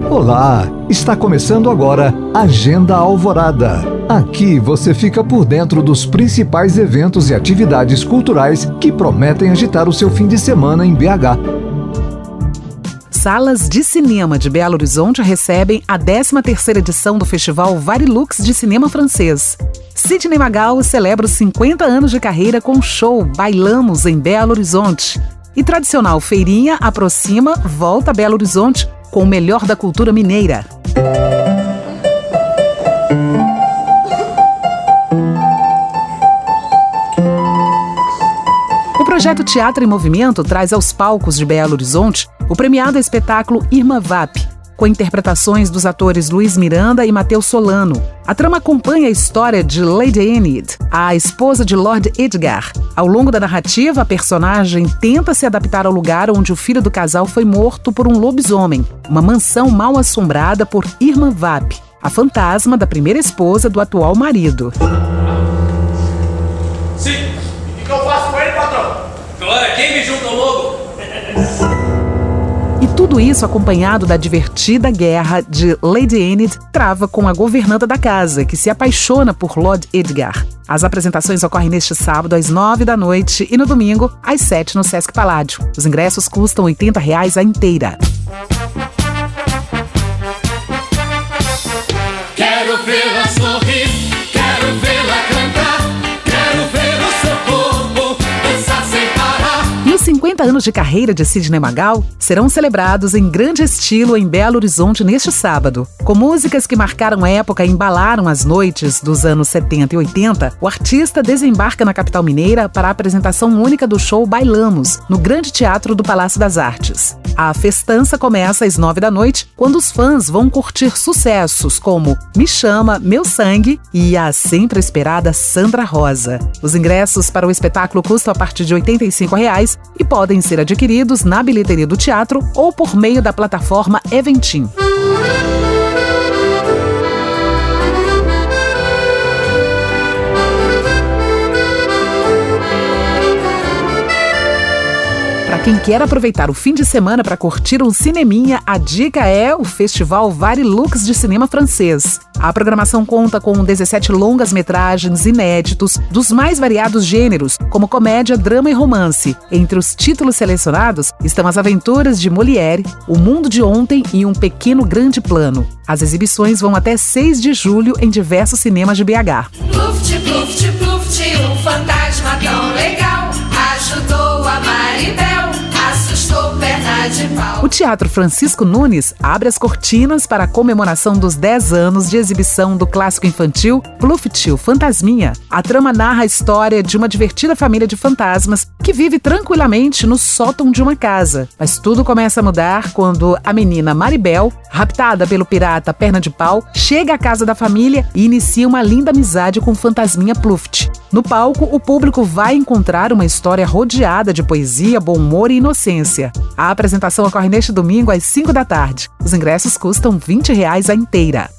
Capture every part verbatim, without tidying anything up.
Olá, está começando agora Agenda Alvorada. Aqui você fica por dentro dos principais eventos e atividades culturais que prometem agitar o seu fim de semana em B H. Salas de cinema de Belo Horizonte recebem a décima terceira edição do Festival Varilux de Cinema Francês. Sidney Magal celebra os cinquenta anos de carreira com o show Bailamos em Belo Horizonte. E tradicional feirinha aproxima volta a Belo Horizonte com o melhor da cultura mineira. O projeto Teatro em Movimento traz aos palcos de Belo Horizonte o premiado espetáculo Irma Vap, com interpretações dos atores Luiz Miranda e Matheus Solano. A trama acompanha a história de Lady Enid, a esposa de Lord Edgar. Ao longo da narrativa, a personagem tenta se adaptar ao lugar onde o filho do casal foi morto por um lobisomem, uma mansão mal assombrada por Irma Vap, a fantasma da primeira esposa do atual marido. Sim, o que eu faço com ele, patrão? Agora, quem me junta logo? E tudo isso acompanhado da divertida guerra de Lady Enid trava com a governanta da casa, que se apaixona por Lord Edgar. As apresentações ocorrem neste sábado às nove da noite e no domingo às sete no Sesc Paládio. Os ingressos custam oitenta reais a inteira. Quero vê-la sorrir, quero vê-la cantar, quero ver o seu corpo dançar sem parar. E os cinquenta anos de carreira de Sidney Magal serão celebrados em grande estilo em Belo Horizonte neste sábado. Com músicas que marcaram época e embalaram as noites dos anos setenta e oitenta, o artista desembarca na capital mineira para a apresentação única do show Bailamos, no Grande Teatro do Palácio das Artes. A festança começa às nove da noite, quando os fãs vão curtir sucessos como Me Chama, Meu Sangue e a sempre esperada Sandra Rosa. Os ingressos para o espetáculo custam a partir de oitenta e cinco reais e podem ser adquiridos na bilheteria do teatro ou por meio da plataforma Eventim. Para quem quer aproveitar o fim de semana para curtir um cineminha, a dica é o Festival Varilux de Cinema Francês. A programação conta com dezessete longas-metragens inéditos dos mais variados gêneros, como comédia, drama e romance. Entre os títulos selecionados estão As Aventuras de Molière, O Mundo de Ontem e Um Pequeno Grande Plano. As exibições vão até seis de julho em diversos cinemas de B H. Pluft, pluft, pluft, um fantasma tão legal ajudou a Maribel, assustou perna de pau. O Teatro Francisco Nunes abre as cortinas para a comemoração dos dez anos de exibição do clássico infantil Pluft, o Fantasminha. A trama narra a história de uma divertida família de fantasmas que vive tranquilamente no sótão de uma casa. Mas tudo começa a mudar quando a menina Maribel, raptada pelo pirata Perna de Pau, chega à casa da família e inicia uma linda amizade com o fantasminha Pluft. No palco, o público vai encontrar uma história rodeada de poesia, bom humor e inocência. A apresentação ocorre neste domingo às cinco da tarde. Os ingressos custam vinte reais a inteira.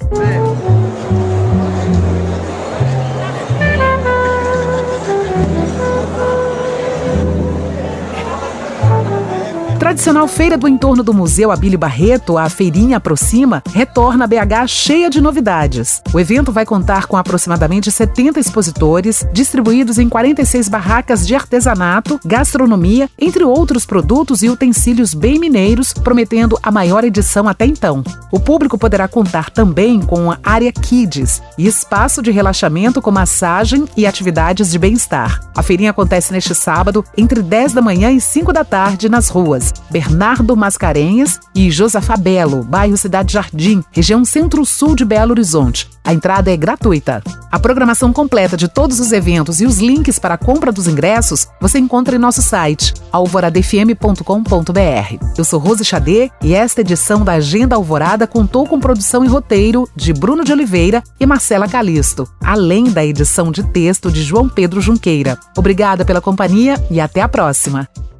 Tradicional feira do entorno do Museu Abílio Barreto, a Feirinha Aproxima, retorna a B H cheia de novidades. O evento vai contar com aproximadamente setenta expositores, distribuídos em quarenta e seis barracas de artesanato, gastronomia, entre outros produtos e utensílios bem mineiros, prometendo a maior edição até então. O público poderá contar também com a área Kids e espaço de relaxamento com massagem e atividades de bem-estar. A feirinha acontece neste sábado, entre dez da manhã e cinco da tarde, nas ruas Bernardo Mascarenhas e Josafá Belo, bairro Cidade Jardim, região centro-sul de Belo Horizonte. A entrada é gratuita. A programação completa de todos os eventos e os links para a compra dos ingressos você encontra em nosso site, alvorada f m ponto com ponto b r. Eu sou Rose Xadê e esta edição da Agenda Alvorada contou com produção e roteiro de Bruno de Oliveira e Marcela Calisto, além da edição de texto de João Pedro Junqueira. Obrigada pela companhia e até a próxima.